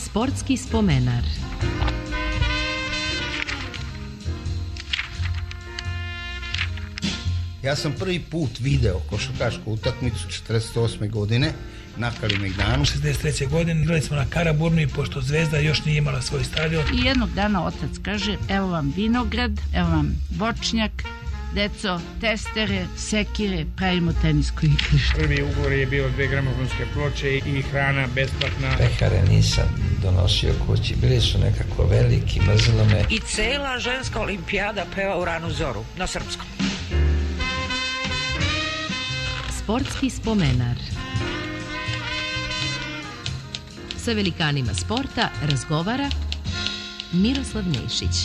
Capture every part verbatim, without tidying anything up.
Sportski spomenar. Ja sam prvi put video košarkašku utakmicu četrdeset osme godine na Kalemegdanu. šezdeset treće godine igrali smo na Karaburmi, pošto Zvezda još nije imala svoj stadion. I jednog dana otac kaže, evo vam vinograd, evo vam voćnjak, deco, testere, sekire, pravimo tenisko igrište. Prvi ugovor je bio dve gramofonske ploče i hrana besplatna. Pehare nisam donosio kući, bili su nekako veliki, mrzilo me. I cela ženska olimpijada peva u ranu zoru, na srpskom. Sportski spomenar. Sa velikanima sporta razgovara Miroslav Nešić.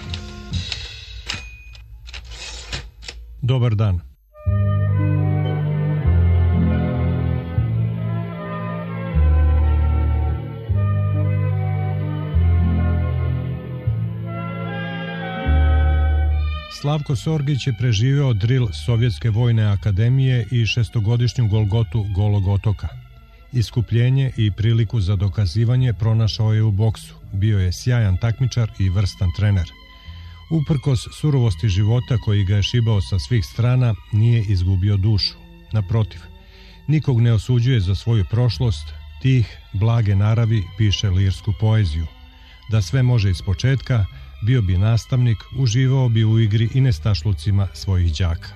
Dobar dan. Slavko Sorgić je preživeo dril Sovjetske vojne akademije i šestogodišnju golgotu Golog otoka. Iskupljenje i priliku za dokazivanje pronašao je u boksu. Bio je sjajan takmičar i vrstan trener. Uprkos surovosti života koji ga je šibao sa svih strana, nije izgubio dušu. Naprotiv, nikog ne osuđuje za svoju prošlost, tih, blage naravi piše lirsku poeziju. Da sve može iz početka, bio bi nastavnik, uživao bi u igri i nestašlucima svojih đaka.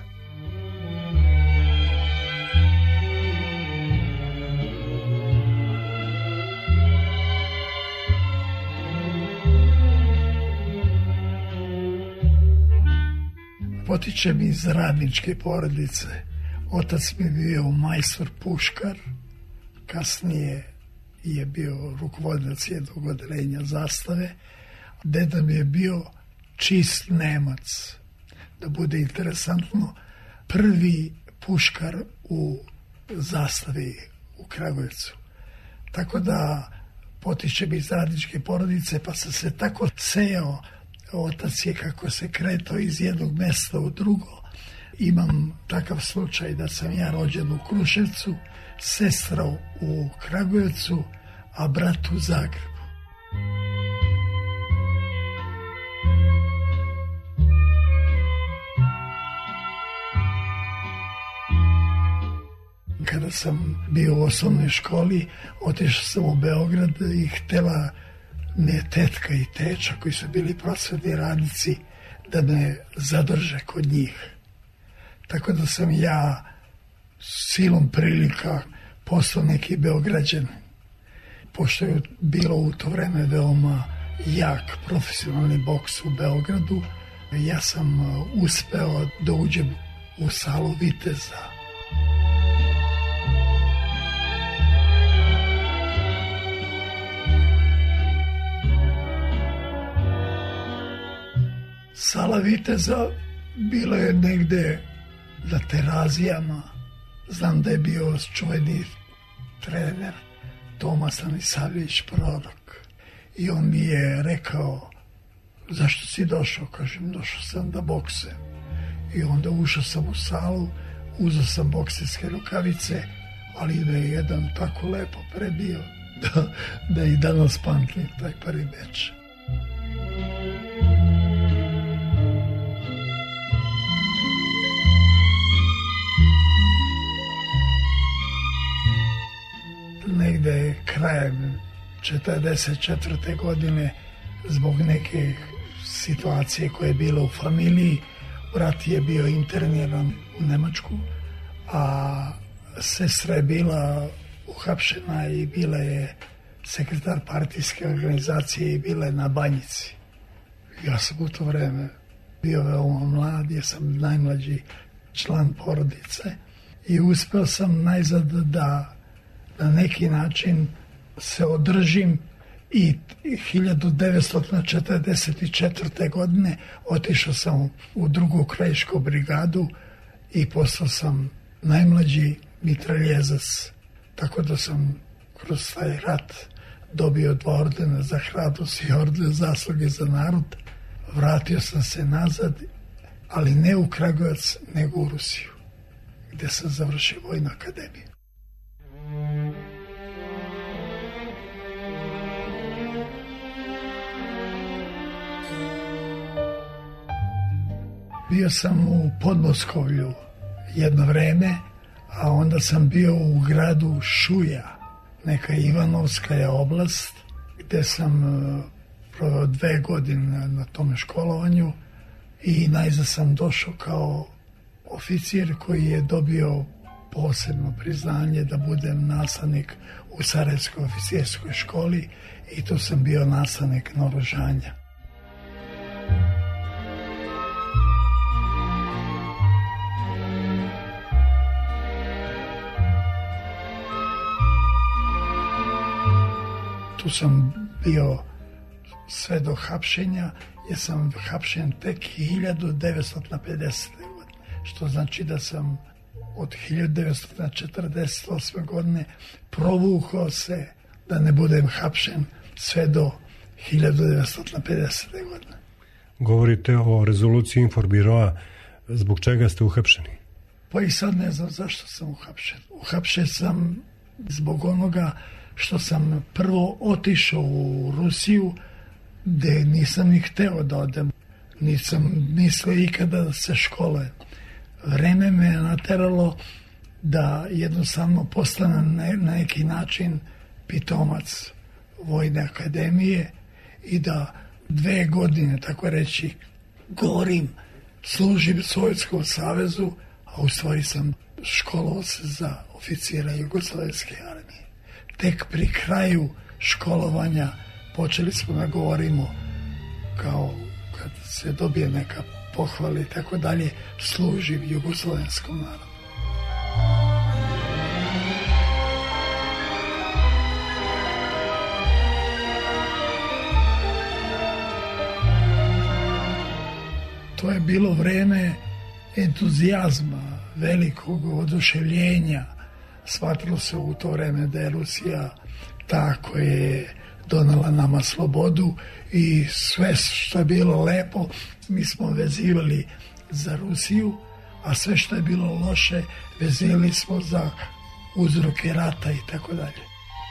Potičem iz radničke porodice. Otac mi je bio majstor puškar, kasnije je bio rukovodilac jednog odeljenja zastave. Deda mi je bio čist Nemac. Da bude interesantno, prvi puškar u zastavi u Kragujevcu. Tako da potičem iz radničke porodice, pa sam se tako sejao. Otac je kako se kretao iz jednog mesta u drugo. Imam takav slučaj da sam ja rođen u Kruševcu, sestra u Kragujevcu, a brat u Zagrebu. Kada sam bio u osnovnoj školi, otišao sam u Beograd i htela me tetka i teča koji su bili prosvetni radnici da me zadrže kod njih. Tako da sam ja silom prilika postao neki Beograđan. Pošto je bilo u to vreme veoma jak profesionalni boks u Beogradu, ja sam uspeo da uđem u salu Viteza. Sala Viteza bila je negde na Terazijama. Znam da je bio čuveni trener Toma Stanisavljević Prorok. I on mi je rekao, zašto si došao? Kažem, došao sam da boksem. I onda ušao sam u salu, uzeo sam bokserske rukavice, ali da je jedan tako lepo prebio da, da i danas pamtim taj prvi meč. Negde krajem četrdeset četvrte godine zbog neke situacije koje je bila u familiji, brat je bio interniran u Nemačku, a sestra je bila uhapšena i bila je sekretar partijske organizacije i bila je na Banjici. Ja sam u to vreme bio veoma mlad, ja sam najmlađi član porodice i uspeo sam najzad da na neki način se održim i hiljadu devetsto četrdeset četvrte. godine otišao sam u drugu krajišku brigadu i postao sam najmlađi mitraljezac. Tako da sam kroz taj rat dobio dva ordena za hrabrost i orden zasluge za narod. Vratio sam se nazad, ali ne u Kragujevac, nego u Rusiju, gde sam završio vojnu akademiju. Bio sam u Podmoskovlju jedno vreme, a onda sam bio u gradu Šuja, neka Ivanovska je oblast, gde sam proveo dve godine na tome školovanju i najzad sam došao kao oficir koji je dobio posebno priznanje da budem nastavnik u Sarajevskoj oficirskoj školi i tu sam bio nastavnik naoružanja. Tu sam bio sve do hapšenja, jer sam hapšen tek hiljadu devetsto pedesete. godine, što znači da sam od hiljadu devetsto četrdeset osme. godine provukao se da ne budem hapšen sve do hiljadu devetsto pedesete. godine. Govorite o rezoluciji Inforbiroa, zbog čega ste uhapšeni? Pa i sad ne znam zašto sam uhapšen. Uhapšen sam zbog onoga što sam prvo otišao u Rusiju, gde nisam ni hteo da odem. Nisam mislio ikada da se školujem. Vreme me je nateralo da jednostavno postanem na neki način pitomac Vojne akademije i da dve godine, tako reći, govorim, služim Sovjetskom savezu, a u stvari sam školovao se za oficira Jugoslovenske armije. Tek pri kraju školovanja počeli smo da govorimo, kao kad se dobije neka pohvala i tako dalje, služim jugoslovenskom narodu. To je bilo vreme entuzijazma, velikog oduševljenja. Shvatilo se u to vreme da je Rusija ta koja je donala nama slobodu i sve što je bilo lepo mi smo vezivali za Rusiju, a sve što je bilo loše vezivali smo za uzroke rata i tako dalje.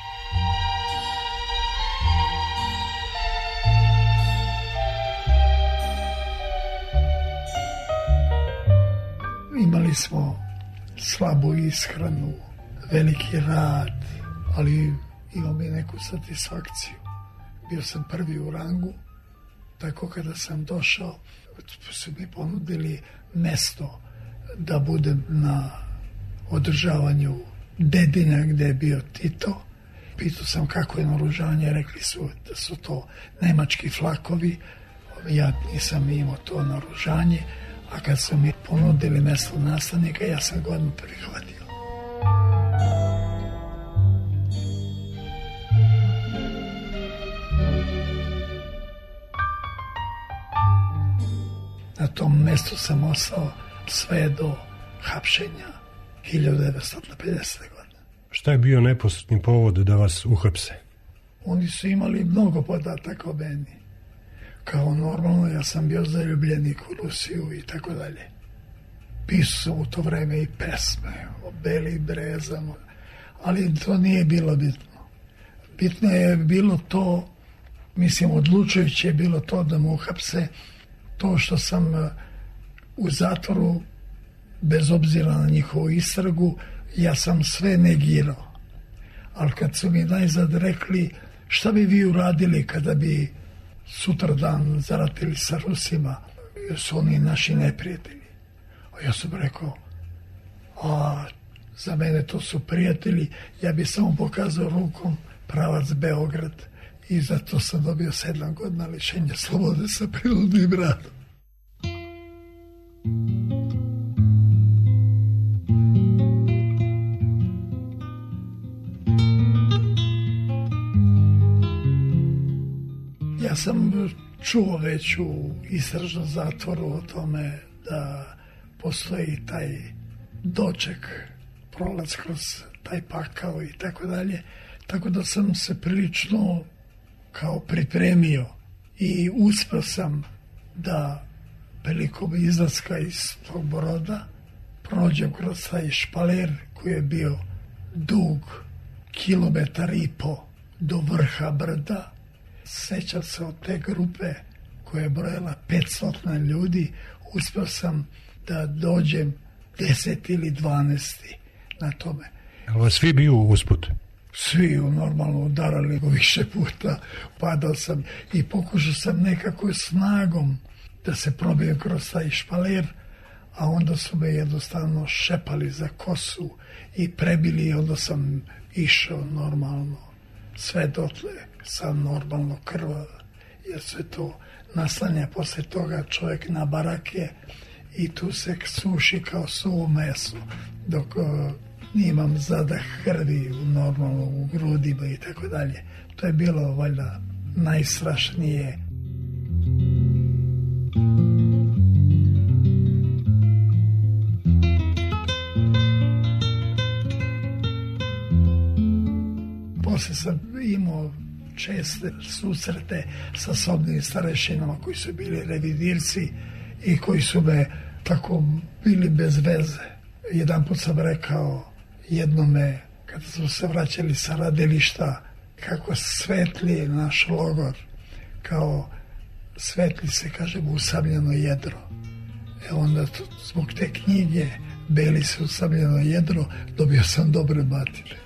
Imali smo slabu ishranu, veliki rad, ali imam i neku satisfakciju. Bio sam prvi u rangu, tako kada sam došao, su mi ponudili mesto da budem na održavanju Dedinja gde je bio Tito. Pitao sam kako je naoružanje, rekli su da su to nemački flakovi, ja nisam imao to naoružanje, a kad su mi ponudili mesto nastavnika, ja sam ga odmah prihvatio. Na tom mestu sam ostao sve do hapšenja hiljadu devetsto pedesete. godine. Šta je bio neposredni povod da vas uhapse? Oni su imali mnogo podataka o meni. Kao normalno, ja sam bio zaljubljenik u Rusiju i tako dalje. Pisao sam u to vreme i pesme o Beli brezama, ali to nije bilo bitno. Bitno je bilo to, mislim, odlučujuće je bilo to da mu uhapse, to što sam u zatvoru, bez obzira na njihovu istragu, ja sam sve negirao. Ali kad su mi najzad rekli šta bi vi uradili kada bi sutra dan zaratili sa Rusima, jer su oni naši neprijatelji. A ja sam rekao, a za mene to su prijatelji, ja bi samo pokazao rukom pravac Beograd i zato sam dobio sedam godina lišenja slobode sa prinudnim radom. Ja sam čuo već u istražnom zatvoru o tome da postoji taj doček, prolaz kroz taj pakao i tako dalje, tako da sam se prilično kao pripremio i uspeo sam da prilikom izlaska iz tog Broda prođem kroz taj špaler koji je bio dug kilometar i po do vrha brda. Sećam se od te grupe koja je brojala petsto ljudi, uspio sam da dođem deset ili dvanesti na tome. Ali vas svi biju usput? Svi normalno udarali više puta, padao sam i pokušao sam nekako snagom da se probijem kroz taj špaler, a onda su me jednostavno šepali za kosu i prebili i onda sam išao normalno. Sve dotle sam normalno krvav, jer se to naslanja posle toga čovjek na barake i tu se suši kao suvo meso, dok uh, nimam zadah krvi normalno u grudima i tako dalje. To je bilo valjda najstrašnije. Poslije sam imao česte susrete sa sobnim starešinama koji su bili revidirci i koji su me tako bili bez veze. Jedan put sam rekao jednome, kada smo se vraćali sa radilišta, kako svetli naš logor, kao svetli se, kažem, usamljeno jedro. E onda to, zbog te knjige Beli se usamljeno jedro, dobio sam dobre batine.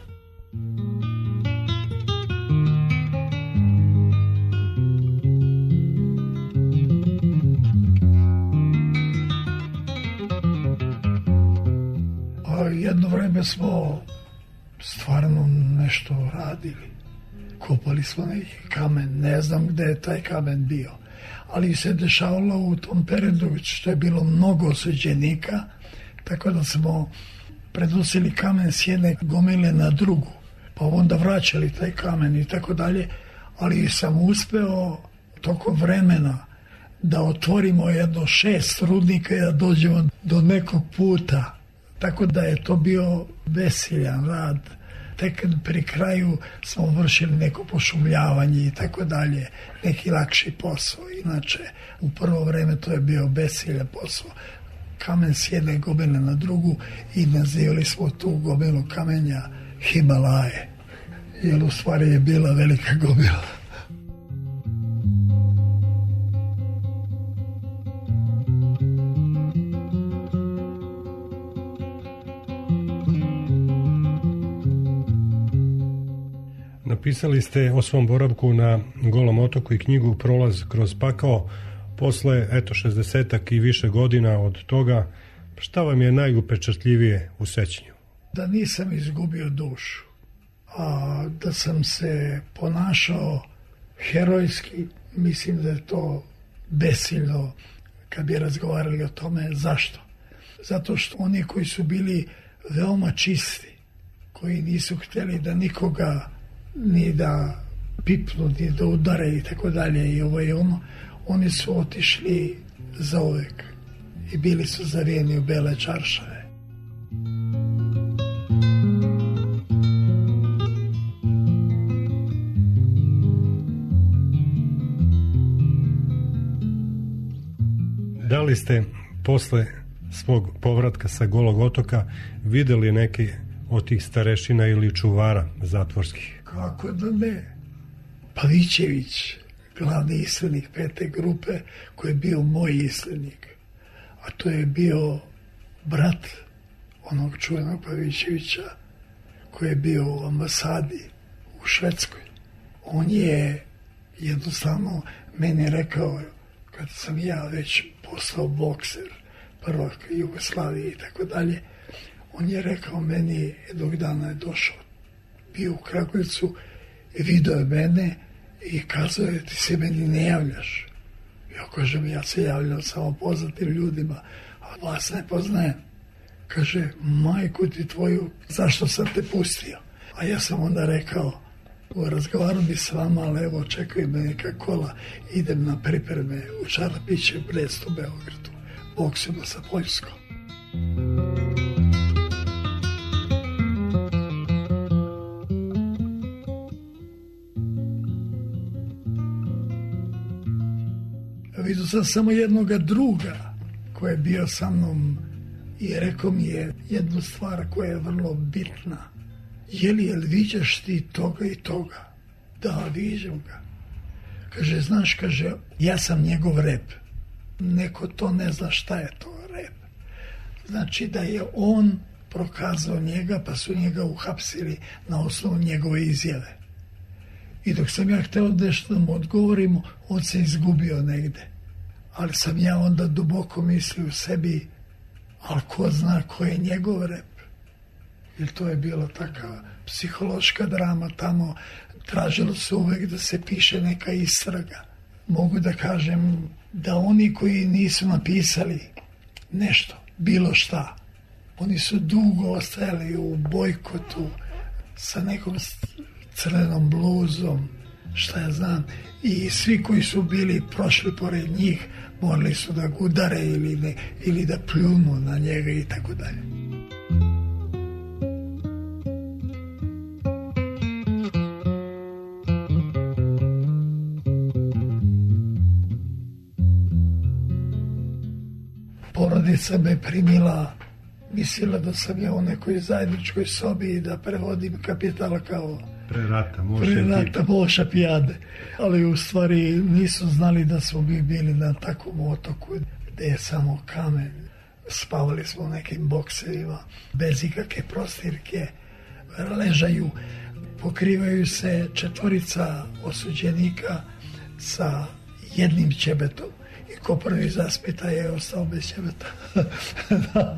Jedno vreme smo stvarno nešto radili. Kopali smo neki kamen, ne znam gde je taj kamen bio. Ali se dešavalo u tom periodu što je bilo mnogo osuđenika, tako da smo prenosili kamen s jedne gomile na drugu, pa onda vraćali taj kamen i tako dalje, ali sam uspeo tokom vremena da otvorimo jedno šest rudnika i da dođemo do nekog puta. Tako da je to bio veseljan rad. Tek pri kraju smo vršili neko pošumljavanje i tako dalje, neki lakši posao. Inače, u prvo vreme to je bio veseljan posao. Kamen s jedne gomile na drugu i nazivali smo tu gomilu kamenja Himalaje. Jer u stvari je bila velika gomila. Napisali ste o svom boravku na Golom otoku i knjigu Prolaz kroz pakao. Posle, eto, šezdesetak i više godina od toga, šta vam je najupečatljivije u sećanju? Da nisam izgubio dušu, a da sam se ponašao herojski, mislim da je to besilno kad bi razgovarali o tome. Zašto? Zato što oni koji su bili veoma čisti, koji nisu htjeli da nikoga ni da pipnu, ni da udare i tako dalje i ovo i ono, oni su otišli zauvek i bili su zavijeni u bele čaršave. Da li ste posle svog povratka sa Golog otoka videli neki od tih starešina ili čuvara zatvorskih? Kako da ne? Pavićević, glavni islednik pete grupe, koji je bio moj islednik, a to je bio brat onog čuvenog Pavićevića koji je bio u ambasadi u Švedskoj. On je jednostavno meni rekao, kad sam ja već postao bokser prvak Jugoslavije i tako dalje, on je rekao meni, jednog dana je došao, bio u Kragujevcu, vidio je mene i kazao je, ti se meni ne javljaš. Ja kažem, ja se javljam samo poznatim ljudima, a vas ne poznajem. Kaže, majku ti tvoju, zašto sam te pustio? A ja sam onda rekao, razgovaram bi s vama, ali evo, čekaj me neka kola, idem na pripreme u Čarapiće, Brestu, Beogradu, boksima sa Poljskom. Vidio sam samo jednoga druga koji je bio sa mnom i rekao mi je jednu stvar koja je vrlo bitna. Je li, jel viđaš ti toga i toga? Da, viđam ga. Kaže, znaš, kaže, ja sam njegov rep. neko to ne zna šta je to rep. Znači da je on prokazao njega, pa su njega uhapsili na osnovu njegove izjave. I dok sam ja hteo nešto da mu odgovorimo, on se izgubio negde. Ali sam ja onda duboko mislio u sebi, ali ko zna ko je njegov rep. Jer to je bila takva psihološka drama tamo. Tražilo se uvek da se piše neka istraga. Mogu da kažem da oni koji nisu napisali nešto, bilo šta, oni su dugo ostajali u bojkotu sa nekom crvenom bluzom, šta ja znam, i svi koji su bili prošli pored njih morali su da ga udare ili, ne, ili da pljunu na njega i tako dalje. Porodica me primila, mislila da sam ja u nekoj zajedničkoj sobi i da prevodim Kapital kao pre rata, pre rata Moša Pijade. Ali u stvari nisu znali da smo mi bili na takvom otoku gde je samo kamen. Spavali smo u nekim boksevima, bez ikakve prostirke, ležaju, pokrivaju se četvorica osuđenika sa jednim ćebetom. I ko prvi zaspita je ostao bez ćebeta. Da.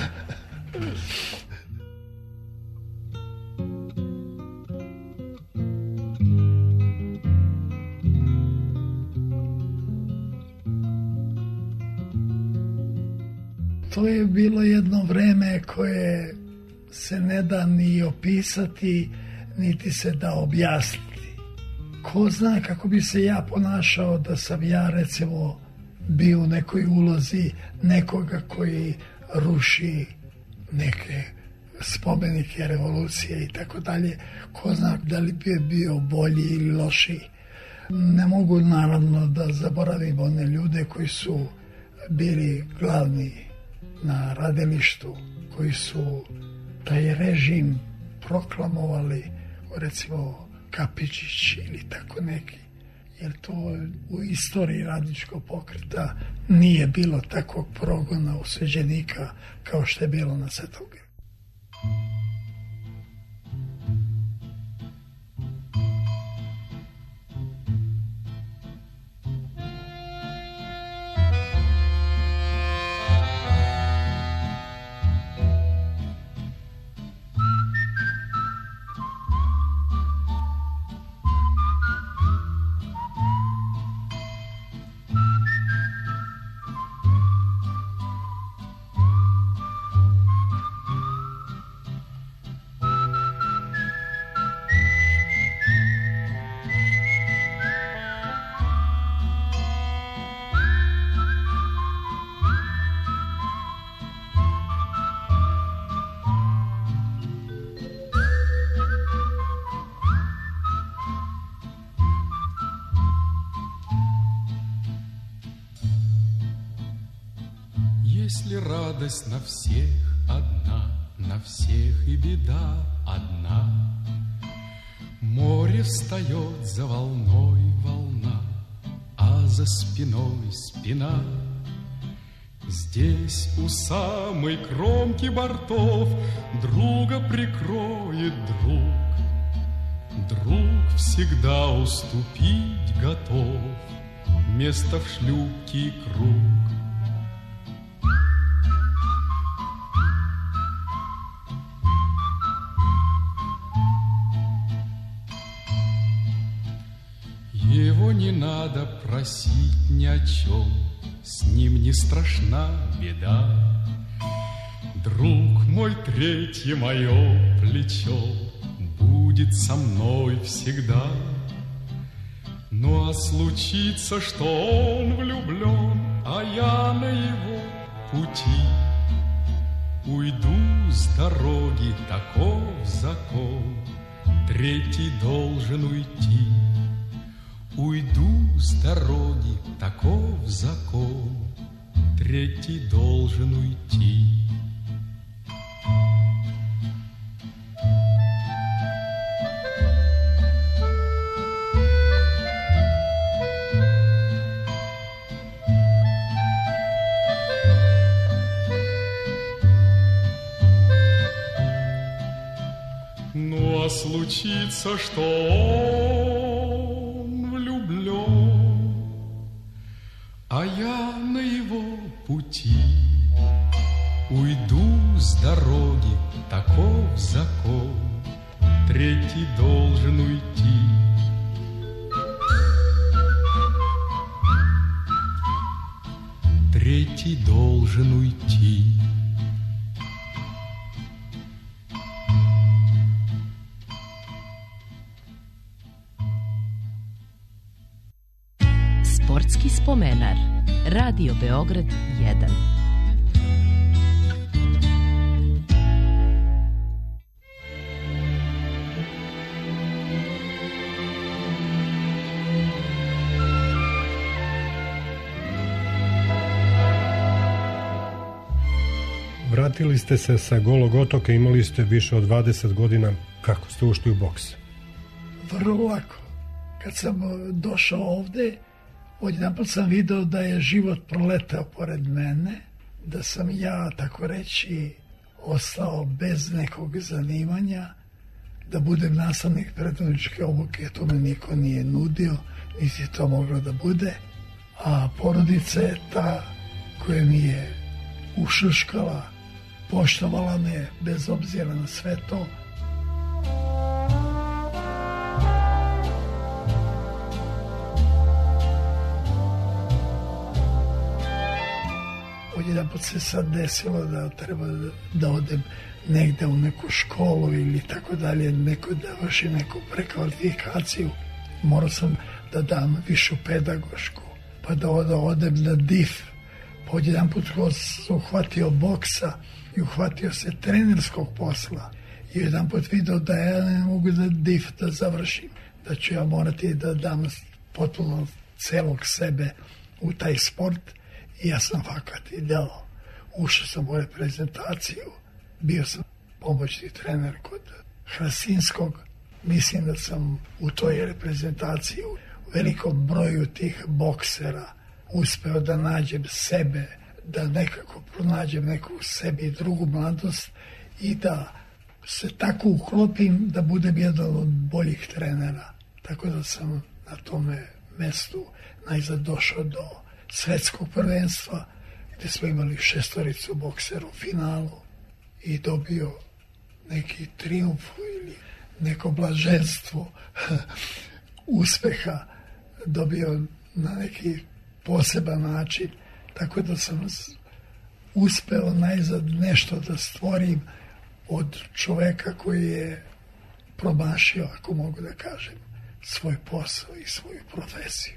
To je bilo jedno vreme koje se ne da ni opisati, niti se da objasniti. Ko zna kako bi se ja ponašao da sam ja, recimo, bio u nekoj ulozi nekoga koji ruši neke spomenike revolucije i tako dalje. Ko zna da li bi bio bolji ili lošiji. Ne mogu naravno da zaboravim one ljude koji su bili glavni na radilištu, koji su taj režim proklamovali, recimo Kapičić ili tako neki. Jer to u istoriji radničkog pokreta nije bilo takvog progona osuđenika kao što je bilo na Svetogru. Если радость на всех одна, на всех и беда одна, море встает за волной волна, а за спиной спина. Здесь у самой кромки бортов друга прикроет друг. Друг всегда уступить готов, место в шлюпке и круг. Его не надо просить ни о чем, с ним не страшна беда. Друг мой, третье мое плечо будет со мной всегда. Ну а случится, что он влюблен, а я на его пути уйду с дороги, таков закон, третий должен уйти. Уйду с дороги, таков закон, третий должен уйти. случится, что он влюблен, а я на его пути уйду с дороги, таков закон, третий должен уйти. Третий должен уйти. Sportski spomenar. Radio Beograd jedan. Vratili ste se sa Golog otoka, imali ste više od dvadeset godina. Kako ste ušli u boks? Vrlo lako. Kad sam došao ovde, odjedanput sam video da je život proletao pored mene, da sam ja, tako reći, ostao bez nekog zanimanja, da budem nastavnik predvodničke obuke, to me niko nije nudio, niti je to moglo da bude, a porodica je ta koja mi je ušuškala, poštovala me bez obzira na sve to. Odjedanput se sad desilo da treba da odem negde u neku školu ili tako dalje, neko da vrši neku prekvalifikaciju. Morao sam da dam višu pedagošku, pa da odem na D I F. Pa odjedanput sam uhvatio boksa i uhvatio se trenerskog posla. I jedanput video da ja ne mogu da D I F da završim, da ću ja morati da dam potpuno celog sebe u taj sport. I ja sam fakat i dao. Ušao sam u reprezentaciju, bio sam pomoćni trener kod Hrasinskog. Mislim da sam u toj reprezentaciji u velikom broju tih boksera uspeo da nađem sebe, da nekako pronađem neku u sebi drugu mladost i da se tako uklopim da budem jedan od boljih trenera. Tako da sam na tome mestu najzad došao do svetskog prvenstva, gde smo imali šestoricu boksera u finalu i dobio neki trijumf ili neko blaženstvo uspeha, dobio na neki poseban način, tako da sam uspeo najzad nešto da stvorim od čoveka koji je promašio, ako mogu da kažem, svoj posao i svoju profesiju.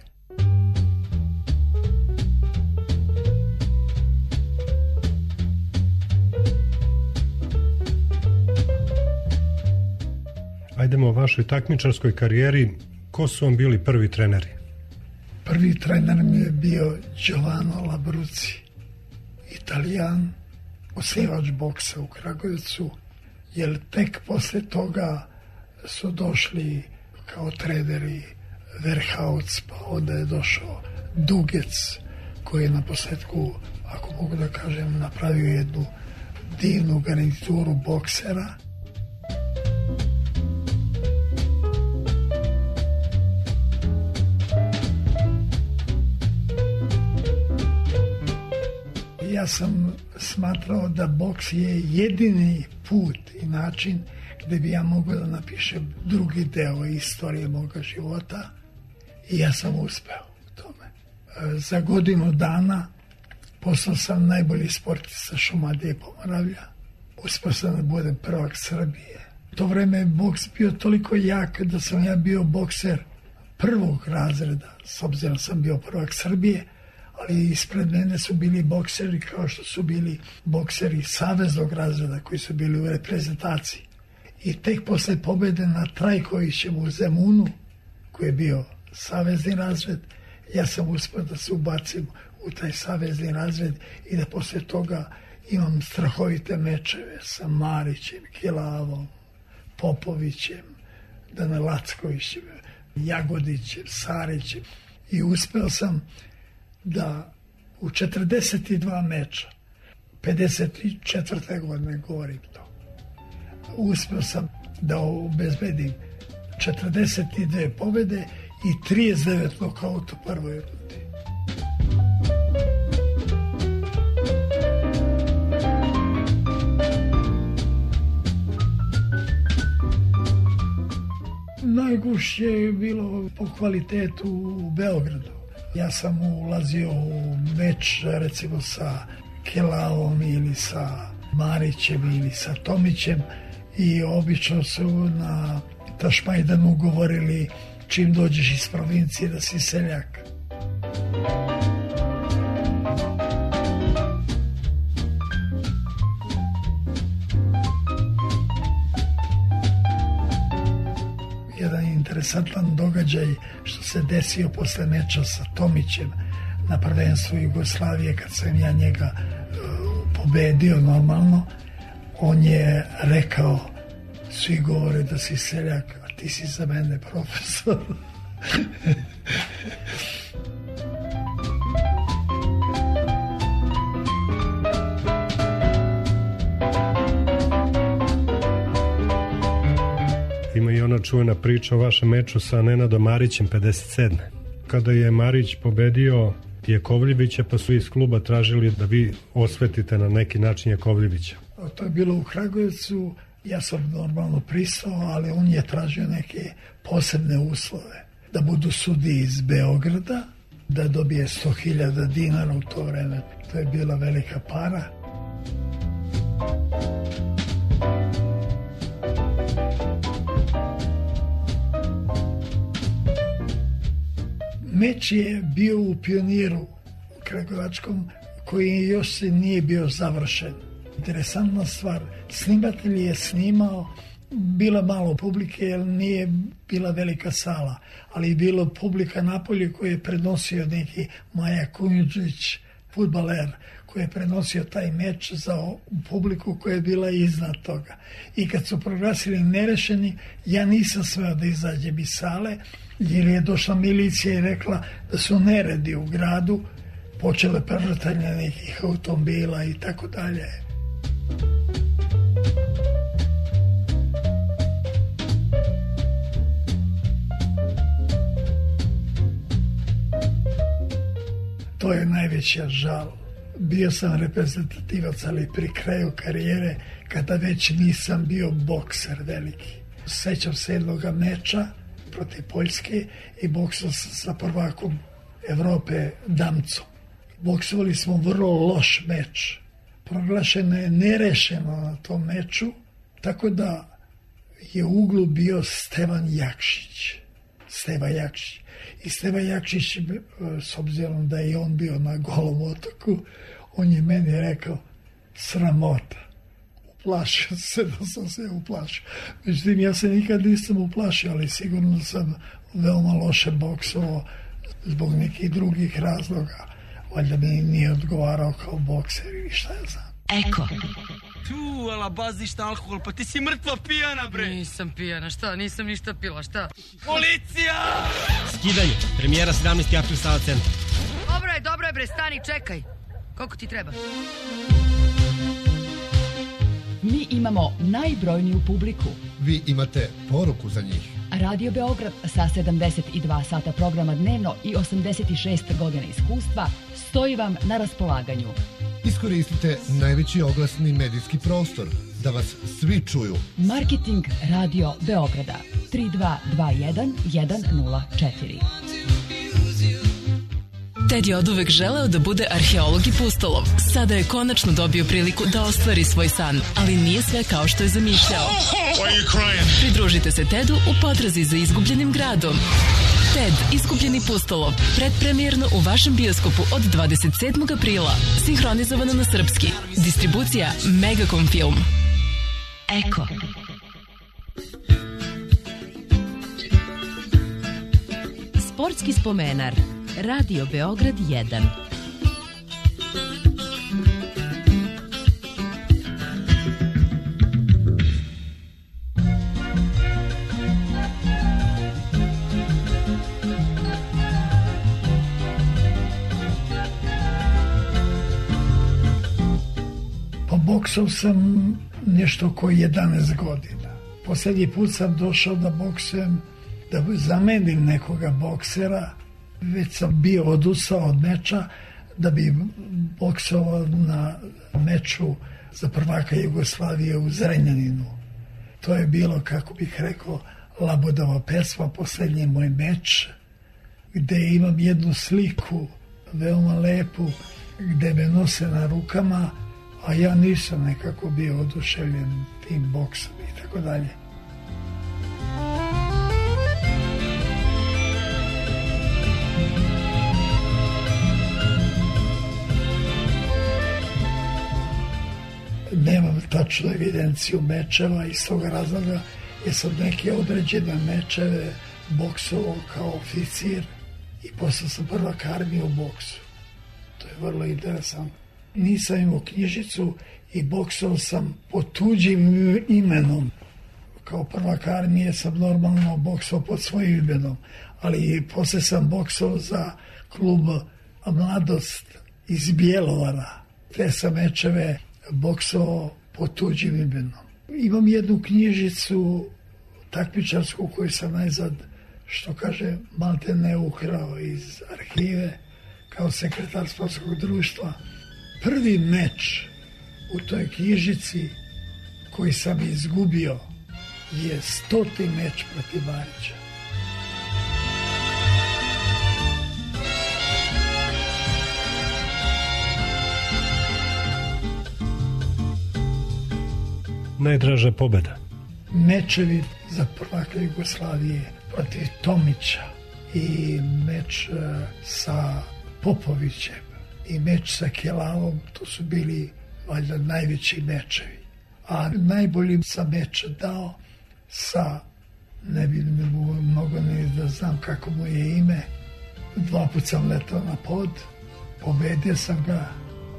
Ajdemo o vašoj takmičarskoj karijeri. Ko su vam bili prvi treneri? Prvi trener mi je bio Giovanni Labruci, Italijan, osnivač boksa u Kragujevcu, jer tek posle toga su došli kao treneri Verhauc, pa onda je došao Dugec, koji je na posledku, ako mogu da kažem, napravio jednu divnu garnituru boksera. Ja sam smatrao da boks je jedini put i način gde bi ja mogao da napišem drugi deo istorije moga života i ja sam uspeo u tome. Za godinu dana postao sam najbolji sportista Šumadije i Pomoravlja. Uspeo sam da budem prvak Srbije. U to vreme je boks bio toliko jak da sam ja bio bokser prvog razreda, s obzirom sam bio prvak Srbije, ali ispred mene su bili bokseri kao što su bili bokseri saveznog razreda koji su bili u reprezentaciji. I tek posle pobede na Trajkovićem u Zemunu, koji je bio savezni razred, ja sam uspio da se ubacim u taj savezni razred i da posle toga imam strahovite mečeve sa Marićem, Kilavom, Popovićem, Dana Lackovićem, Jagodićem, Sarićem. I uspeo sam da u četrdeset dva meča, pedeset četvrte godine govorim to, uspeo sam da obezbedim četrdeset dve pobede i trideset devet nokauta u prvoj rundi. Najgušće je bilo po kvalitetu u Beogradu. Ja sam ulazio u meč recimo sa Kelavom ili sa Marićem ili sa Tomićem i obično su na Tašmajdanu govorili čim dođeš iz provincije da si seljak. Jedan interesantan događaj što se desio posle meča sa Tomićem na prvenstvu Jugoslavije, kad sam ja njega uh, pobedio normalno, on je rekao, svi govore da si seljak, a ti si za mene profesor. Ima i ona čuvena priča o vašem meču sa Nenadom Marićem pedeset sedme. Kada je Marić pobedio Jakovljevića, pa su iz kluba tražili da vi osvetite na neki način Jakovljevića. To je bilo u Kragujevcu, ja sam normalno pristao, ali on je tražio neke posebne uslove. Da budu sudiji iz Beograda, da dobije sto hiljada dinara u to vreme. To je bila velika para. Meč je bio u Pioniru kragujevačkom koji još se nije bio završen. Interesantna stvar, snimatelj je snimao, bila malo publike jer nije bila velika sala, ali je bilo publika napolje koji je prenosio neki Maja Kunjuđić, fudbaler, koji je prenosio taj meč za publiku koja je bila iznad toga. I kad su proglasili nerešeni, ja nisam smeo da izađem iz sale, jer je došla milicija i rekla da su neredi u gradu, počele prevrtanje nekih automobila i tako dalje. To je najveća žal. Bio sam reprezentativac, ali pri kraju karijere, kada već nisam bio bokser veliki. Sećam se jednoga meča protiv Poljske i boksao sam sa prvakom Evrope Damcom. Boksovali smo vrlo loš meč. Proglašeno je nerešeno na tom meču, tako da je u uglu bio Stevan Jakšić. Steva Jakšić. I Steva Jakšić, s obzirom da je on bio na Golom otoku, on je meni rekao, sramota. Uplašio se da sam se uplašio. Međutim, ja se nikad nisam uplašio, ali sigurno sam veoma loše boksovao zbog nekih drugih razloga. Valjda mi nije odgovarao kao bokser ili šta ja znam. Eko. Tu, ala bazi šta alkohol, pa ti si mrtva pijana, bre. Nisam pijana, šta? Nisam ništa pila, šta? Policija! Skidanje, premijera sedamnaesti april Sava centar. Dobro je, dobro je, bre, stani, čekaj. Koliko ti treba? Mi imamo najbrojniju publiku. Vi imate poruku za njih. Radio Beograd sa sedamdeset dva sata programa dnevno i osamdeset šest godina iskustva stoji vam na raspolaganju. Iskoristite najveći oglasni medijski prostor da vas svi čuju. Marketing Radio Beograda tri dva dva jedan jedan nula četiri. Ted je oduvek želeo da bude arheolog i pustolov. Sada je konačno dobio priliku da ostvari svoj san, ali nije sve kao što je zamišljao. Pridružite se Tedu u potrazi za izgubljenim gradom. Ted, izgubljeni pustolov, predpremijerno u vašem bioskopu od dvadeset sedmog aprila. Sinhronizovano na srpski. Distribucija Megacom Film. Eko. Sportski spomenar. Radio Beograd jedan. Boksao sam nešto oko jedanaest godina. Posljednji put sam došao da boksujem, da zamenim nekoga boksera, već sam bio odustao od meča da bi boksovao na meču za prvaka Jugoslavije u Zrenjaninu. To je bilo, kako bih rekao, Labudova pesma, posljednji moj meč, gde imam jednu sliku, veoma lepu, gde me nose na rukama, a ja nisam nekako bio oduševljen tim boksom i tako dalje. Nemam tačnu evidenciju mečeva iz toga razloga jer sam neke određene mečeve boksovao kao oficir i posle sam prvak armije u boksu. To je vrlo interesantno. Nisam imao knjižicu i boksao sam pod tuđim imenom. Kao prvak armije sam normalno boksao pod svojim imenom, ali posle sam boksao za klub Mladost iz Bjelovara. Te sam mečeve boksao pod tuđim imenom. Imam jednu knjižicu takmičarsku koju sam najzad, što kaže, malte ne ukrao iz arhive kao sekretar sportskog društva. Prvi meč u toj knjižici koji sam izgubio je stoti meč protiv Marića. Najdraža pobeda? Mečevi za prvaka Jugoslavije protiv Tomića i meč sa Popovićem i meč sa Kjelavom, to su bili valjda najveći mečevi. A najbolji sam meč dao sa, ne bi mnogo ne da znam kako mu je ime, dva put sam letao na pod, pobedio sam ga.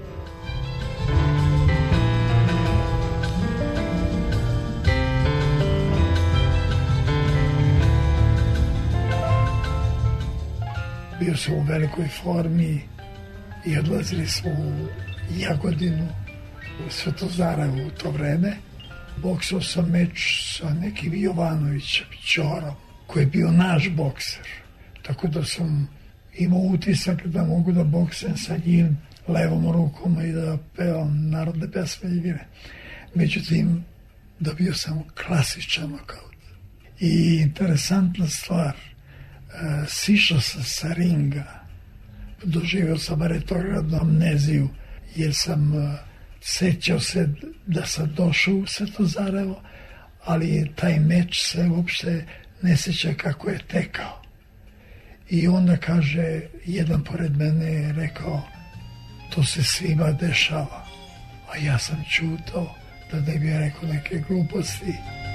Bio sam u velikoj formi i odlazili smo u Jagodinu, u Svetozarevu u to vreme. Boksao sam meč sa nekim Jovanovićem, Ćorom, koji je bio naš bokser. Tako da sam imao utisak da mogu da boksem sa njim levom rukom i da pevam narodne pesme i igre. Međutim, dobio sam klasičan nokaut. I interesantna stvar, sišao sam sa ringa, doživio sam retrogradnu amneziju jer sam sećao se da sam došao u Svetozarevo, ali taj meč se uopšte ne seća kako je tekao. I onda kaže, jedan pored mene je rekao, to se svima dešava, a ja sam čutao da ne bi rekao neke gluposti.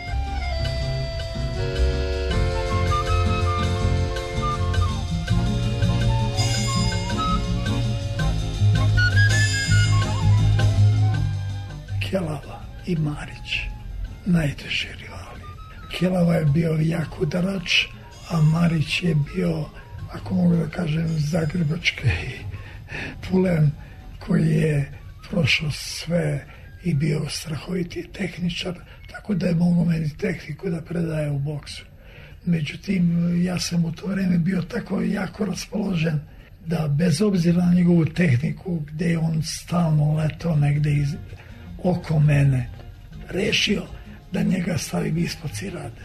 Kjelava i Marić, najteži rivali. Kjelava je bio jak udarač, a Marić je bio, ako mogu da kažem, zagrebački pulen koji je prošao sve i bio strahoviti tehničar, tako da je mogo meni tehniku da predaje u boksu. Međutim, ja sam u to vreme bio tako jako raspoložen da bez obzira na njegovu tehniku, gde je on stalno letao negde iz oko mene, rešio da njega stavim ispod cirade.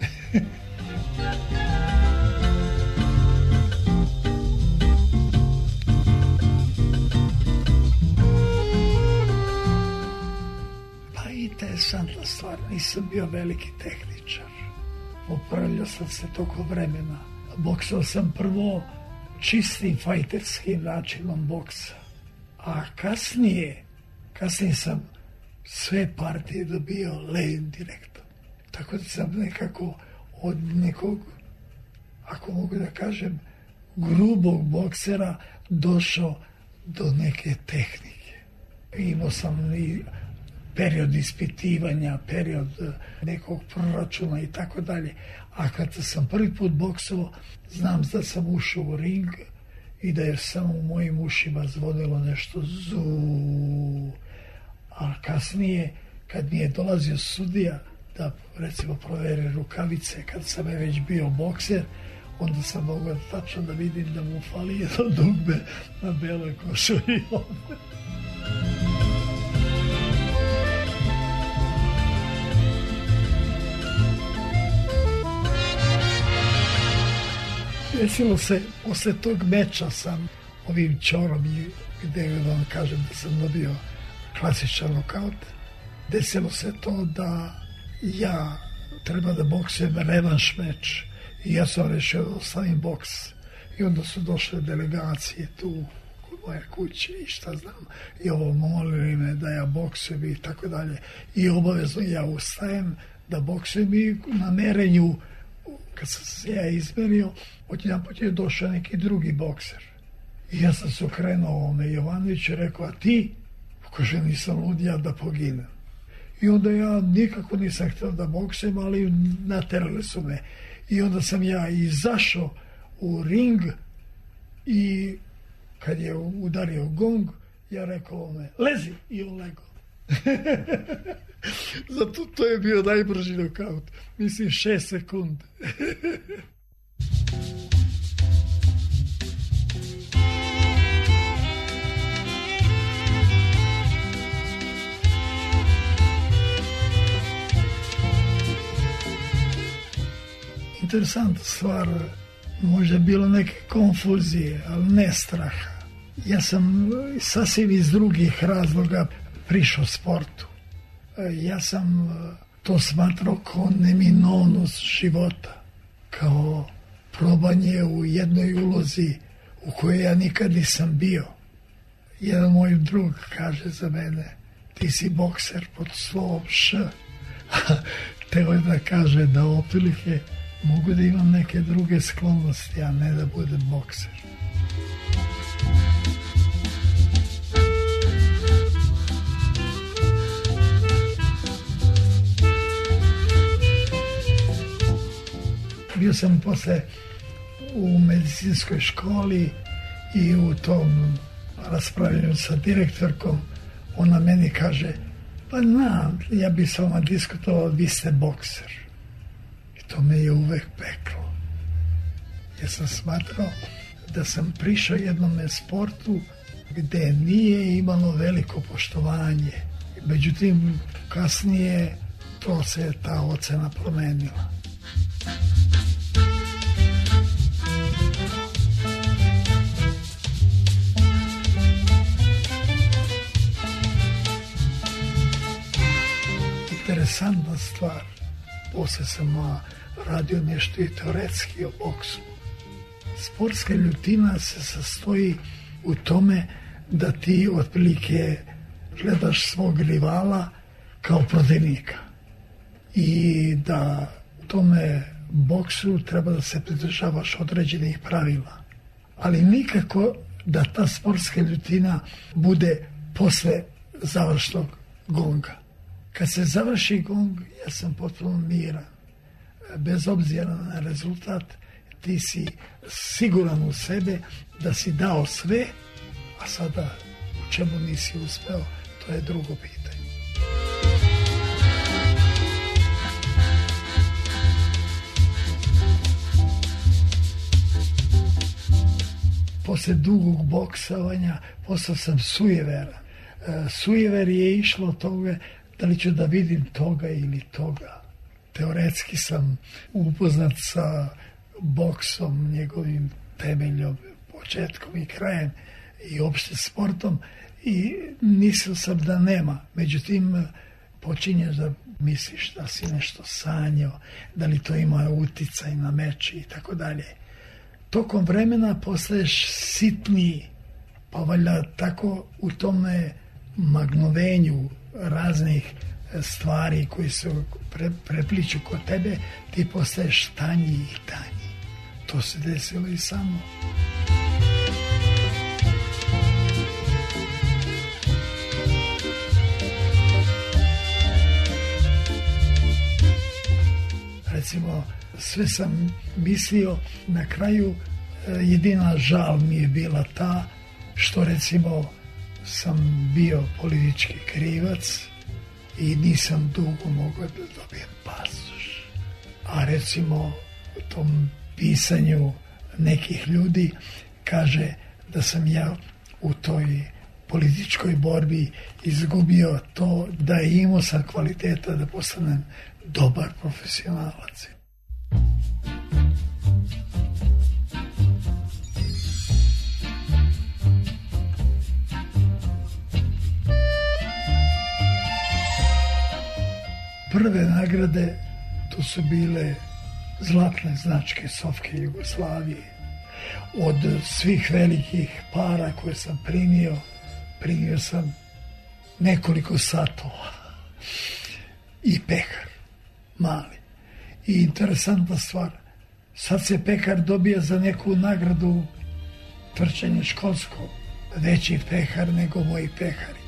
Pa interesantna stvar, nisam bio veliki tehničar. Popravljao sam se toko vremena. Boksao sam prvo čistim fajterskim načinom boksa, a kasnije, kasnije sam sve partije dobio levim direktom. Tako da sam nekako od nekog, ako mogu da kažem, grubog boksera došao do neke tehnike. Imao sam i period ispitivanja, period nekog proračuna i tako dalje. A kad sam prvi put boksao, znam da sam ušao u ring i da je samo u mojim ušima zvonilo nešto zu. A kasnije, kad mi je dolazio sudija da recimo provere rukavice. Kad sam je već bio bokser, onda sam mogao tačno da vidim da mu fali jedno dugme na beloj košulji. Desilo se, posle tog meča sam ovim čorom, gde vam kažem da sam dobio klasičan nokaut, desilo se to da ja treba da boksujem revanš meč i ja sam rešio da ostavim boks. I onda su došle delegacije tu kod moje kuće i šta znam, i ovo molili me da ja boksujem i tako dalje. I obavezno ja ustajem da boksujem i na merenju, kad sam se ja izmerio, odjedanput je došao neki drugi bokser. I ja sam se okrenuo ovome Jovanoviću i rekao, a ti? Kaže, nisam lud ja da poginem. I onda ja nikako nisam htio da boksujem, ali naterali su me. I onda sam ja izašao u ring i kad je udario gong, ja rekao ovome, lezi! I on legao. Zato to je bio najbrži nokaut. Mislim, šest sekundi. Interesantna stvar, možda je bilo neke konfuzije, ali ne straha. Ja sam sasvim iz drugih razloga prišao sportu. Ja sam to smatrao kao neminovnost života, kao probanje u jednoj ulozi u kojoj ja nikad nisam bio. Jedan moj drug kaže za mene, ti si bokser pod slovom Š. Teo je da kaže da oprilike mogu da imam neke druge sklonosti, a ne da budem bokser. Bio sam posle u medicinskoj školi i u tom raspravljanju sa direktorkom ona meni kaže, pa na, ja bi s vama diskutovao, vi ste bokser. I to me je uvek peklo. Ja sam smatrao da sam prišao jednome sportu gde nije imalo veliko poštovanje. Međutim, kasnije to se ta ocena promenila. Interesantna stvar, posle sam radio nešto i teoretski o boksu. Sportska ljutina se sastoji u tome da ti otprilike gledaš svog rivala kao protivnika i da u tome boksu treba da se pridržavaš određenih pravila. Ali nikako da ta sportska ljutina bude posle završnog gonga. Kad se završi gong, ja sam potpuno miran. Bez obzira na rezultat, ti si siguran u sebe da si dao sve, a sada u čemu nisi uspeo, to je drugo pitanje. Posle dugog boksovanja postao sam sujeveran. Sujever je išlo od toga da li ću da vidim toga ili toga. Teoretski sam upoznat sa boksom, njegovim temeljom, početkom i krajem i opšte sportom i mislio sam da nema. Međutim, počinješ da misliš da si nešto sanjao, da li to ima uticaj na meč i tako dalje. Tokom vremena postaješ sitniji, pa valjda tako u tome magnovenju raznih stvari koji se pre, prepliču kod tebe, ti postaješ tanji i tanji. To se desilo i sa mnom. Recimo, sve sam mislio, na kraju jedina žal mi je bila ta što recimo sam bio politički krivac, i nisam dugo mogao da dobijem pasoš. A recimo u tom pisanju nekih ljudi kaže da sam ja u toj političkoj borbi izgubio to da imao sam kvaliteta da postanem dobar profesionalac. Prve nagrade to su bile zlatne značke Sofke Jugoslavije. Od svih velikih para koje sam primio, primio sam nekoliko satova i pekar mali. I interesantna stvar, sad se pekar dobija za neku nagradu trčanje školsko, veći pekar nego moji pekari.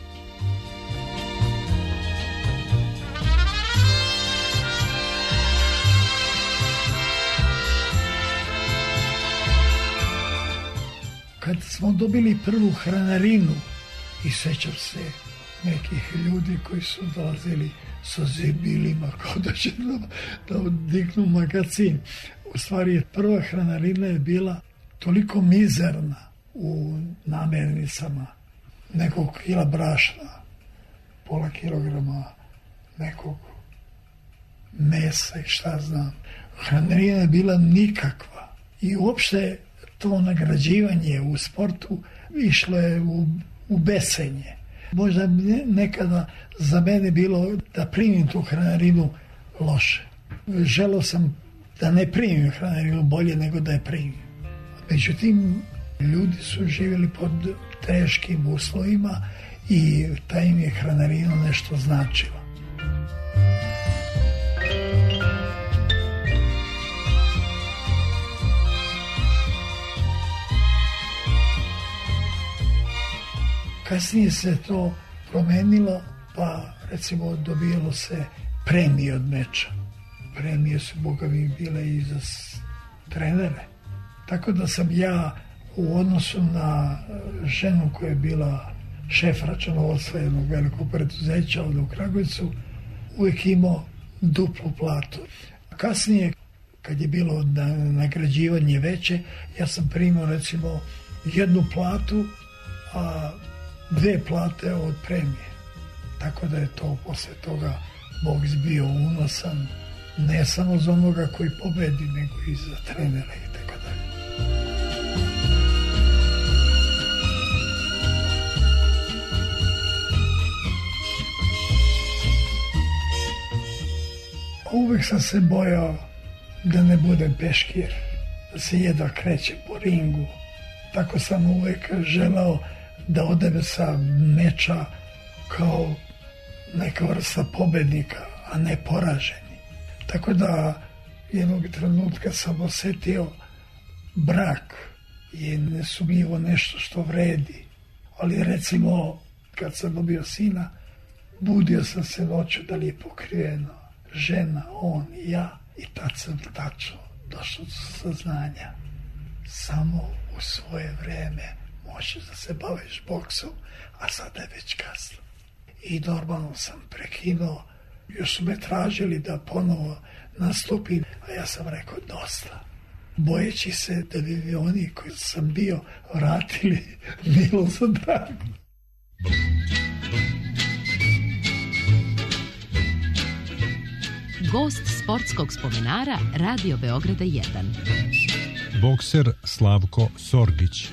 Kad smo dobili prvu hranarinu i sećam se nekih ljudi koji su dolazili sa zibilima kao da će da, da dignu magazin. U stvari prva hranarina je bila toliko mizerna u namirnicama, nekog kila brašna, pola kilograma nekog mesa i šta znam. Hranarina je bila nikakva i uopšte to nagrađivanje u sportu išlo je u, u besenje. Možda nekada za mene bilo da primim tu hranarinu loše. Želeo sam da ne primim hranarinu bolje nego da je primim. Međutim, ljudi su živjeli pod teškim uslovima i ta im je hranarina nešto značila. Kasnije se to promenilo, pa recimo dobijalo se premije od meča. Premije su, boga mi, bile i za trenere. Tako da sam ja u odnosu na ženu koja je bila šef računovodstva jednog velikog preduzeća ovdje u Kragujevcu, uvijek imao duplu platu. Kasnije, kad je bilo nagrađivanje veće, ja sam primao recimo jednu platu, a dve plate od premije. Tako da je to posle toga Bog bio unosan ne samo za onoga koji pobedi, nego i za trenera i tako dalje. Uvijek sam se bojao da ne budem peškir, da se jedva kreće po ringu. Tako sam uvijek želao da odem sa meča kao neka vrsta pobednika, a ne poraženi. Tako da jednog trenutka sam osjetio brak je nesumnjivo nešto što vredi. Ali recimo kad sam dobio sina, budio sam se noću da li je pokriveno žena, on i ja, i tad sam tačno došao do saznanja. Samo u svoje vreme možeš da se baviš boksom, a sada je već kasno. I normalno sam prekinuo, još su me tražili da ponovo nastupim, a ja sam rekao dosta. Bojeći se da bi mi oni koji sam bio vratili milo za drago. Gost sportskog spomenara Radio Beograda jedan. Bokser Slavko Sorgić.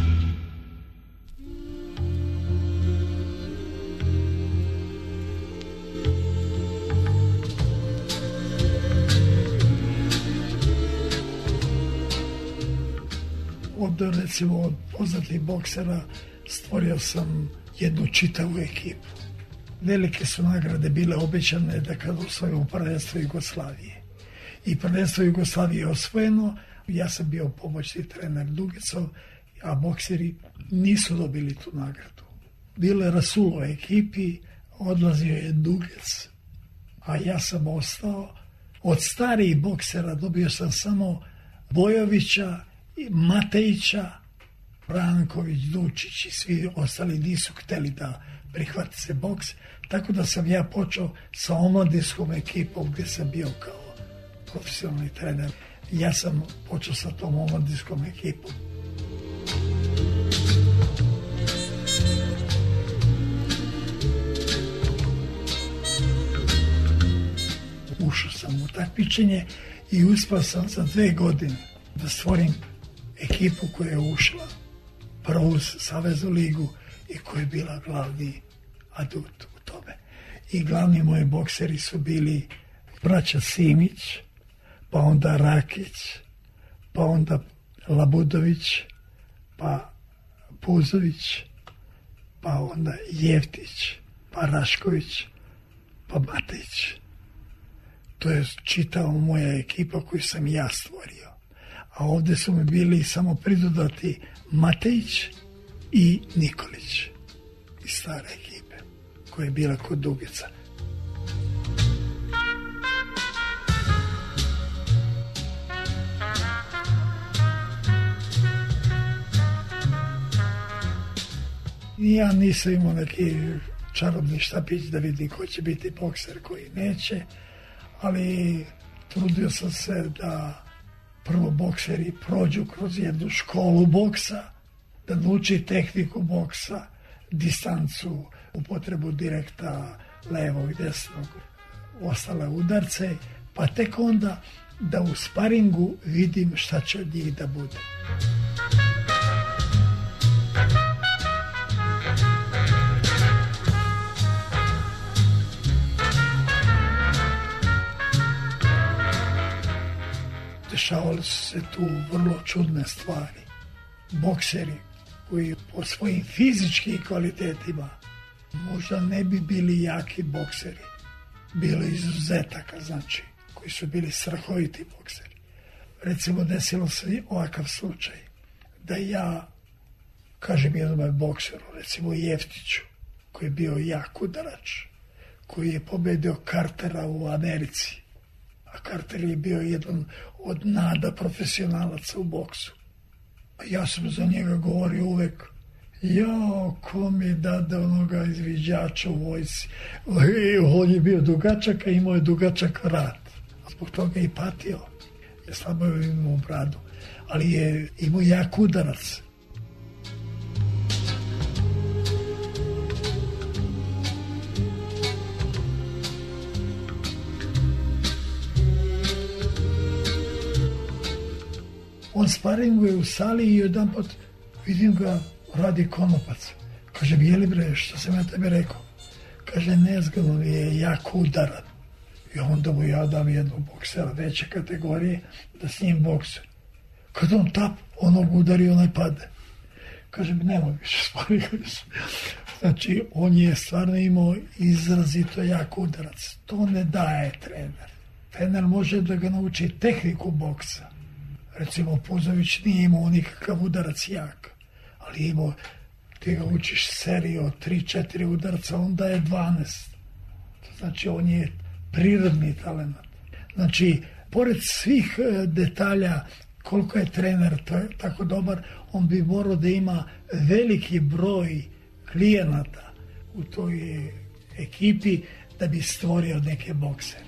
Od, recimo, od poznatih boksera stvorio sam jednu čitavu ekipu. Velike su nagrade bile obećane da kad osvojimo prvenstvo Jugoslavije. I prvenstvo Jugoslavije je osvojeno, ja sam bio pomoćni trener Dugecov, a bokseri nisu dobili tu nagradu. Bilo je rasulo u ekipi, odlazio je Dugec, a ja sam ostao. Od starijih boksera dobio sam samo Bojovića, Matejića Ranković, Dučić i svi ostali nisu hteli da prihvati se boks, tako da sam ja počeo sa omladinskom ekipom gdje sam bio kao profesionalni trener. Ja sam počeo sa tom omladinskom ekipom. Ušao sam u takmičenje i uspio sam za dve godine da stvorim ekipu koja je ušla prvu Saveznu ligu i koja je bila glavni adut u tome. I glavni moji bokseri su bili braća Simić, pa onda Rakić, pa onda Labudović, pa Puzović, pa onda Jeftić, pa Rašković, pa Matejić. To je čitao moja ekipa koju sam ja stvorio. A ovdje su mi bili samo pridodati Matejić i Nikolić iz stare ekipe koja je bila kod Dugeca. Ja nisam imao neki čarobni štapić da vidim ko će biti bokser, koji neće, ali trudio sam se da prvo bokseri prođu kroz jednu školu boksa, da nauči tehniku boksa, distancu, upotrebu direkta, levog, desnog, ostale udarce, pa tek onda da u sparingu vidim šta će od njih da bude. Dešavali su se tu vrlo čudne stvari. Bokseri koji po svojim fizičkim kvalitetima možda ne bi bili jaki bokseri. Bilo izuzetaka, znači, koji su bili strahoviti bokseri. Recimo, desilo se ovakav slučaj da ja kažem jednom bokseru, recimo Jeftiću, koji je bio jak udarač, koji je pobedio Cartera u Americi. A Carter je bio jedan od nada profesionalaca u boksu. A ja sam za njega govorio uvek, jao, ko mi dade onoga izviđača u vojsci. On je bio dugačak, a imao je dugačak vrat. A zbog toga i patio. Je slabo je imao bradu, ali je imao jak udarac. On sparinguje u sali i jedan pot vidim ga, radi konopac. Kaže, bijeli bre, što sam ja tebi rekao? Kaže, nezgodno mi je jak udaran. I onda mu ja dam jednog boksera veće kategorije da s njim bokser. Kad on tap, onog udari, onaj pade. Kaže mi, nemoj više sparinguješ. Znači, on je stvarno imao izrazito jak udarac. To ne daje trener. Trener može da ga nauči tehniku boksa. Recimo, Puzović nije imao nikakav udarac jak, ali imao, ti ga učiš seriju od tri četiri udarca, onda je dvanaest. To znači, on je prirodni talent. Znači, pored svih detalja, koliko je trener tako dobar, on bi morao da ima veliki broj klijenata u toj ekipi da bi stvorio neke boksere.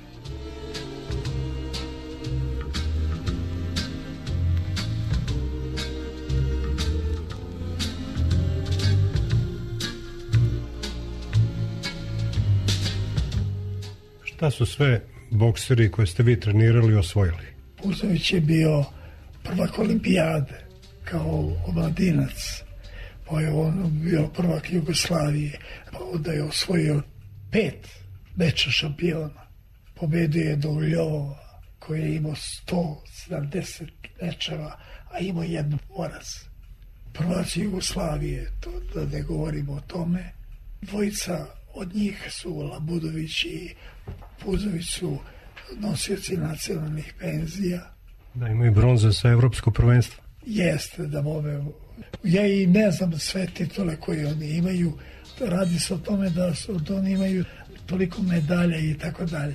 Šta su sve bokseri koje ste vi trenirali osvojili? Puzović je bio prvak olimpijade kao omladinac, pa je on bio prvak Jugoslavije, pa onda je osvojio pet meča šampiona. Pobedio je Dovljova koji je imao sto sedamdeset mečeva, a imao jednu poraz. Prvaci Jugoslavije, to da ne govorimo o tome. Dvojica od njih su Labudović i Puzović su nosioci nacionalnih penzija. Da, imaju bronze sa evropskog prvenstva. Jeste, da ove... Ja i ne znam sve titule koje oni imaju. Radi se o tome da, su, da oni imaju toliko medalja i tako dalje.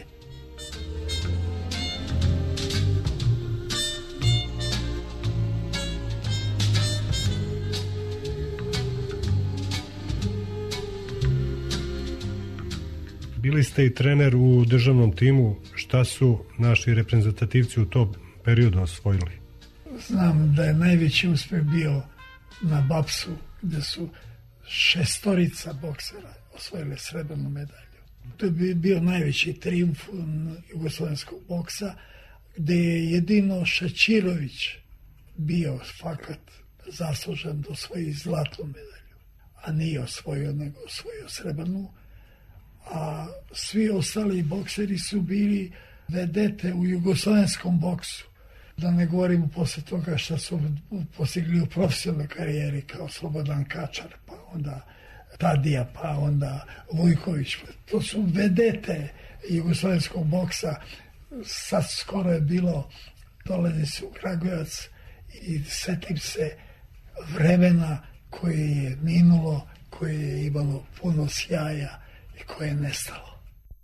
Bili ste i trener u državnom timu. Šta su naši reprezentativci u tom periodu osvojili? Znam da je najveći uspjeh bio na Bapsu, gdje su šestorica boksera osvojili srebrnu medalju. To je bio najveći trijumf jugoslovenskog boksa, gdje je jedino Šačirović bio fakat zaslužen da osvoji zlatnu medalju, a nije osvojio, nego osvojio srebrnu. A svi ostali bokseri su bili vedete u jugoslovenskom boksu. Da ne govorimo poslije toga što su postigli u profesionalnoj karijeri, kao Slobodan Kačar, pa onda Tadija, pa onda Vujković. To su vedete jugoslovenskog boksa. Sad skoro je bilo, dolazi su u Kragujevac i setim se vremena koje je minulo, koje je imalo puno sjaja i koje je nestalo.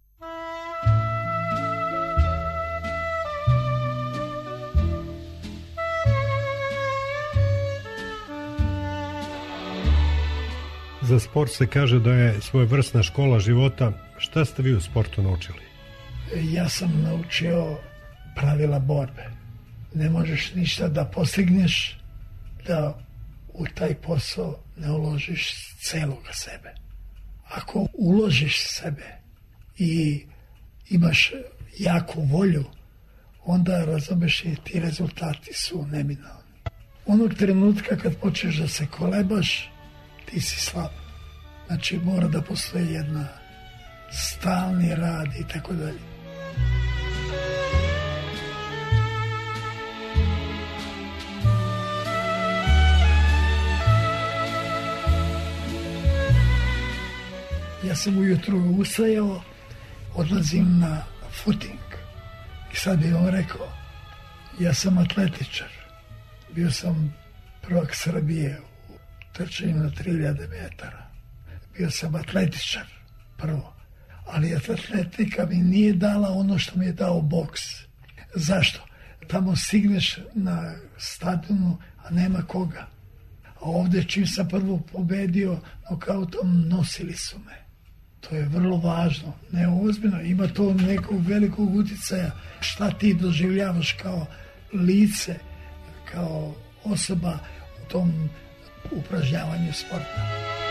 Za sport se kaže da je svojevrsna škola života. Šta ste vi u sportu naučili? Ja sam naučio pravila borbe. Ne možeš ništa da postigneš da u taj posao ne uložiš celoga sebe. Ako uložiš sebe i imaš jaku volju, onda razumeš i ti rezultati su neminovni. Onog trenutka kad počneš da se kolebaš, ti si slab. Znači mora da postoji jedna stalni rad i tako dalje. Ja sam ujutru ustajao, odlazim na footing. I sad bih vam rekao, ja sam atletičar. Bio sam prvak Srbije u trčanju na tri hiljade metara. Bio sam atletičar, prvo. Ali atletika mi nije dala ono što mi je dao boks. Zašto? Tamo stigneš na stadionu, a nema koga. A ovdje čim sam prvo pobedio nokautom, nosili su me. To je vrlo važno, neozbiljno, ima to nekog velikog utjecaja. Šta ti doživljavaš kao lice, kao osoba u tom upražnjavanju sporta.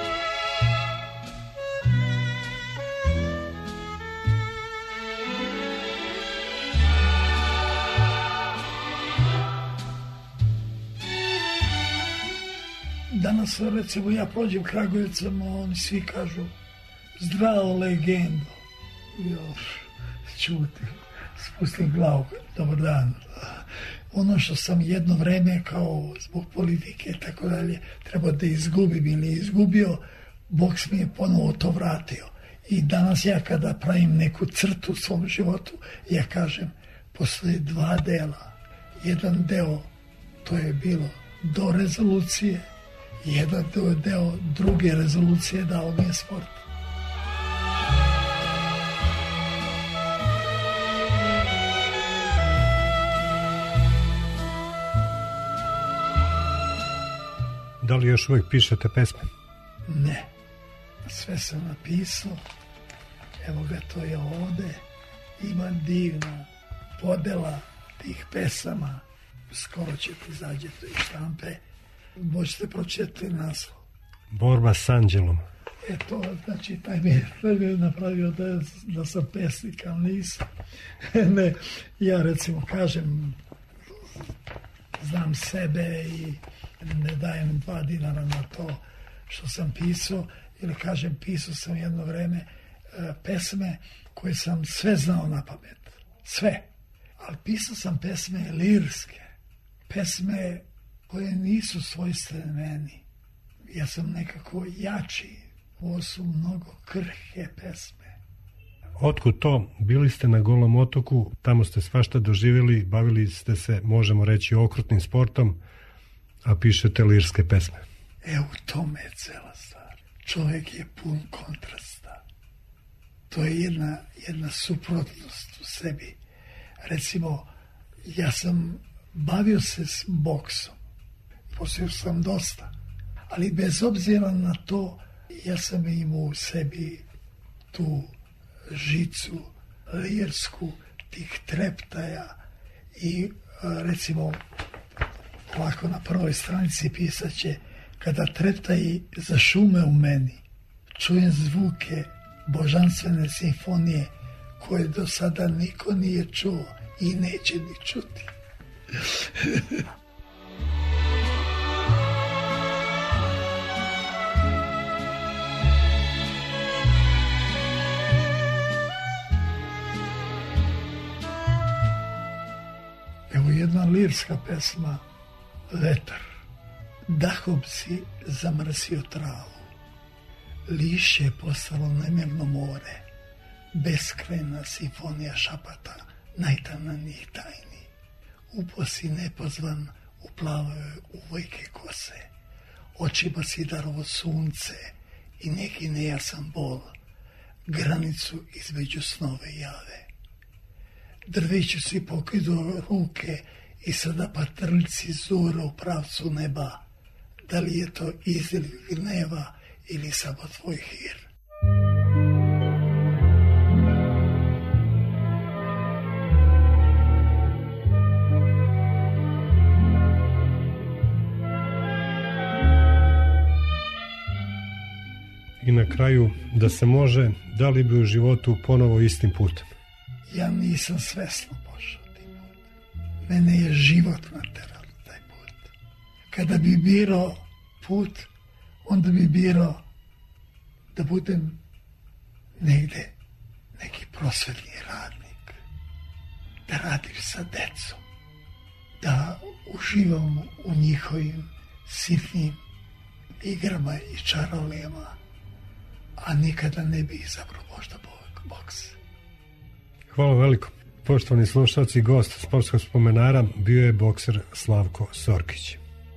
Danas, recimo, ja prođem Kragujevcem, oni svi kažu zdravo legendo. Još, čutim, spustim glavu, dobar dan. Ono što sam jedno vreme kao zbog politike i tako dalje trebao da izgubim ili izgubio, boks mi je ponovo to vratio. I danas ja kada pravim neku crtu u svom životu, ja kažem, postoje dva dela. Jedan deo, to je bilo do rezolucije, jedan deo, deo druge rezolucije dao mi je sport. Da li još uvijek pišete pesme? Ne. Sve sam napisao. Evo ga, to je ovde. Ima divna podela tih pesama. Skoro ćete izađeti iz štampe. Možete pročitati naslov. Borba s anđelom. E to, znači, taj mi je, taj mi je napravio da, da sam pesnik, ali nisam. Ne, ja recimo kažem, znam sebe i ne dajem dva dinara na to što sam pisao, ili kažem, pisao sam jedno vreme e, pesme koje sam sve znao na pamet. Sve. Ali pisao sam pesme lirske. Pesme koje nisu svojstvene meni. Ja sam nekako jači. Ovo su mnogo krhke pesme. Otkud to? Bili ste na Golom otoku, tamo ste svašta doživjeli, bavili ste se, možemo reći, okrutnim sportom, a pišete lirske pesme. E, u tome je cela stvar. Čovjek je pun kontrasta. To je jedna, jedna suprotnost u sebi. Recimo, ja sam bavio se s boksom. Posio sam dosta. Ali bez obzira na to, ja sam imao u sebi tu žicu lirsku tih treptaja i recimo ovako na prvoj stranici pisat će: kada treptaji zašume u meni, čujem zvuke božanstvene simfonije koje do sada niko nije čuo i neće ni čuti. Evo jedna lirska pesma, Vetar. Dahom si zamrsio travu, lišće je postalo nemirno more, beskrajna simfonija šapata najtananijih tajni. Upo si nepozvan u plave uvojke kose, očima si darovo sunce i neki nejasan bol, granicu između snove jave. Drveću si pokidao ruke i sada patrlci zura u pravcu neba. Da li je to izliv gneva ili samo tvoj hir? I na kraju, da se može, da li bi u životu ponovo istim putem? Ja nisam svesno pošao tim putem. Mene je život naterao taj put. Kada bi birao put, onda bi birao da budem negde neki prosvetni radnik, da radim sa decom, da uživam u njihovim sitnim igrama i čarolijama, a nikada ne bi izabrao možda boks. Hvala veliko. Poštovani slušalci, gost Sportskog spomenara bio je bokser Slavko Sorkić.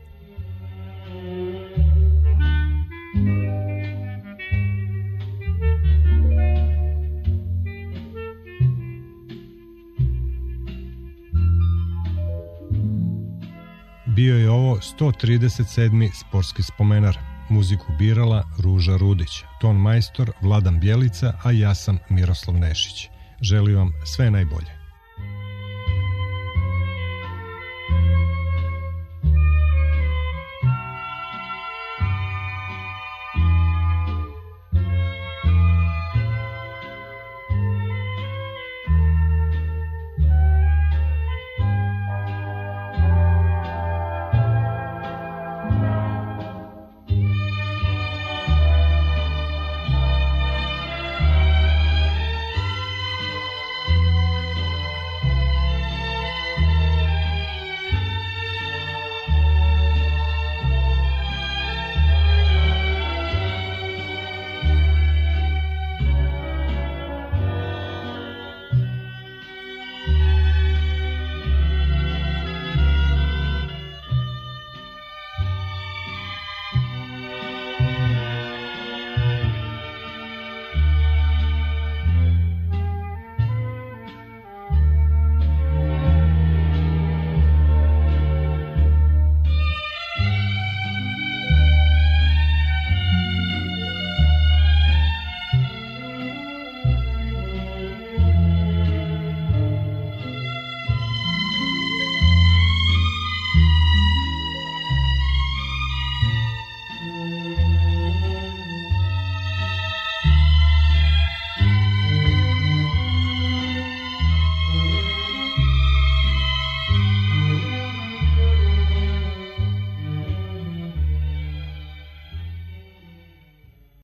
Bio je ovo sto trideset sedmi Sportski spomenar. Muziku birala Ruža Rudić, ton majstor Vladan Bjelica, a ja sam Miroslav Nešić. Želim vam sve najbolje.